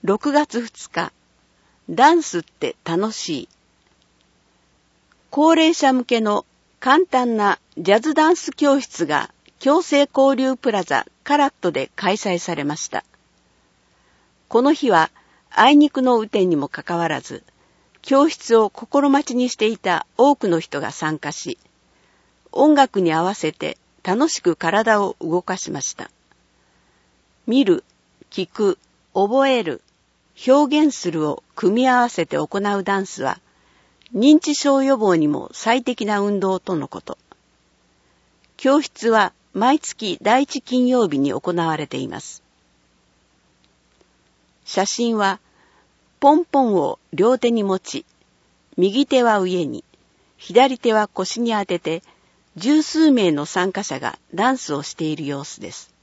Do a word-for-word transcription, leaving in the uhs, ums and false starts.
ろくがつふつか、ダンスって楽しい。高齢者向けの簡単なジャズダンス教室が共生交流プラザカラットで開催されました。この日はあいにくの雨天にもかかわらず、教室を心待ちにしていた多くの人が参加し、音楽に合わせて楽しく体を動かしました。見る、聞く、覚える、表現するを組み合わせて行うダンスは、認知症予防にも最適な運動とのこと。教室は毎月第一金曜日に行われています。写真は、ポンポンを両手に持ち、右手は上に、左手は腰に当てて、十数名の参加者がダンスをしている様子です。